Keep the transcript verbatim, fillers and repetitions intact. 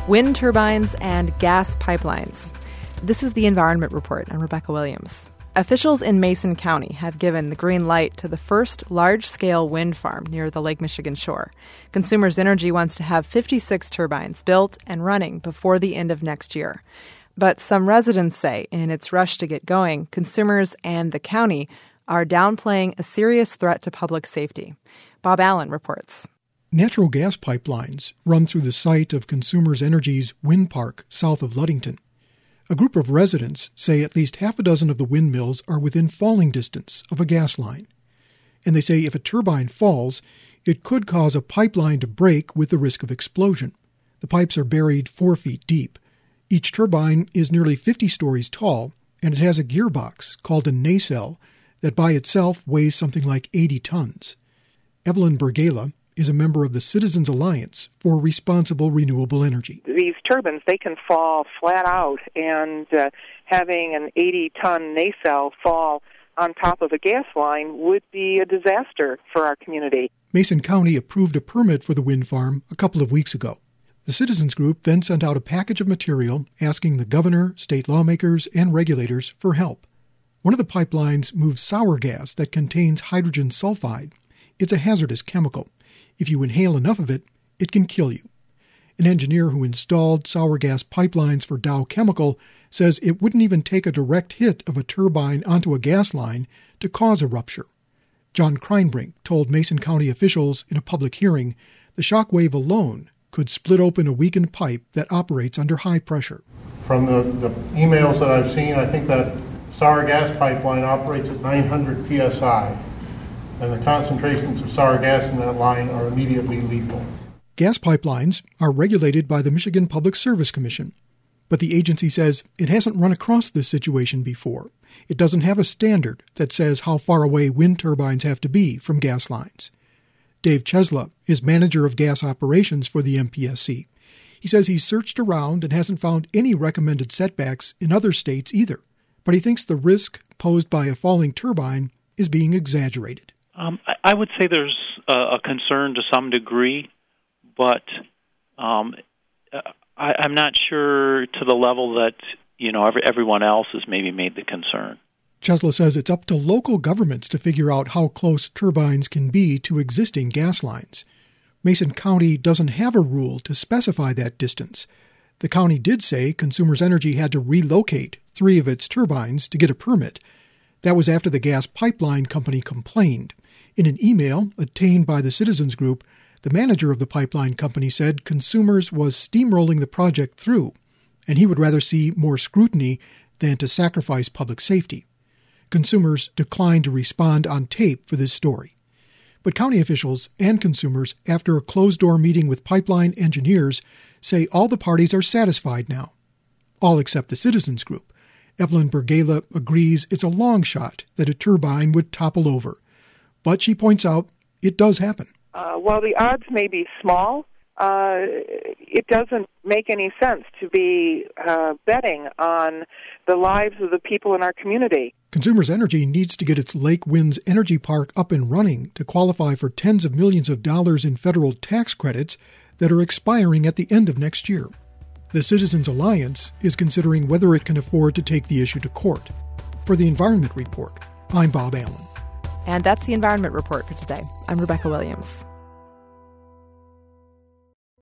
wind turbines, and gas pipelines. This is the Environment Report. I'm Rebecca Williams. Officials in Mason County have given the green light to the first large-scale wind farm near the Lake Michigan shore. Consumers Energy wants to have fifty-six turbines built and running before the end of next year. But some residents say in its rush to get going, consumers and the county are downplaying a serious threat to public safety. Bob Allen reports. Natural gas pipelines run through the site of Consumers Energy's wind park south of Ludington. A group of residents say at least half a dozen of the windmills are within falling distance of a gas line. And they say if a turbine falls, it could cause a pipeline to break with the risk of explosion. The pipes are buried four feet deep. Each turbine is nearly fifty stories tall, and it has a gearbox called a nacelle that by itself weighs something like eighty tons. Evelyn Bergala is a member of the Citizens Alliance for Responsible Renewable Energy. These turbines, they can fall flat out, and uh, having an eighty-ton nacelle fall on top of a gas line would be a disaster for our community. Mason County approved a permit for the wind farm a couple of weeks ago. The citizens group then sent out a package of material asking the governor, state lawmakers, and regulators for help. One of the pipelines moves sour gas that contains hydrogen sulfide. It's a hazardous chemical. If you inhale enough of it, it can kill you. An engineer who installed sour gas pipelines for Dow Chemical says it wouldn't even take a direct hit of a turbine onto a gas line to cause a rupture. John Kreinbrink told Mason County officials in a public hearing the shock wave alone could split open a weakened pipe that operates under high pressure. From the, the emails that I've seen, I think that sour gas pipeline operates at nine hundred P S I. And the concentrations of sour gas in that line are immediately lethal. Gas pipelines are regulated by the Michigan Public Service Commission, but the agency says it hasn't run across this situation before. It doesn't have a standard that says how far away wind turbines have to be from gas lines. Dave Chesla is manager of gas operations for the M P S C. He says he's searched around and hasn't found any recommended setbacks in other states either, but he thinks the risk posed by a falling turbine is being exaggerated. Um, I would say there's a concern to some degree, but um, I, I'm not sure to the level that you know every, everyone else has maybe made the concern. Chesla says it's up to local governments to figure out how close turbines can be to existing gas lines. Mason County doesn't have a rule to specify that distance. The county did say Consumers Energy had to relocate three of its turbines to get a permit. That was after the gas pipeline company complained. In an email obtained by the citizens group, the manager of the pipeline company said Consumers was steamrolling the project through, and he would rather see more scrutiny than to sacrifice public safety. Consumers declined to respond on tape for this story. But county officials and Consumers, after a closed-door meeting with pipeline engineers, say all the parties are satisfied now. All except the citizens group. Evelyn Bergala agrees it's a long shot that a turbine would topple over. But she points out it does happen. Uh, while the odds may be small, uh, it doesn't make any sense to be uh, betting on the lives of the people in our community. Consumers Energy needs to get its Lake Winds Energy Park up and running to qualify for tens of millions of dollars in federal tax credits that are expiring at the end of next year. The Citizens Alliance is considering whether it can afford to take the issue to court. For the Environment Report, I'm Bob Allen. And that's the Environment Report for today. I'm Rebecca Williams.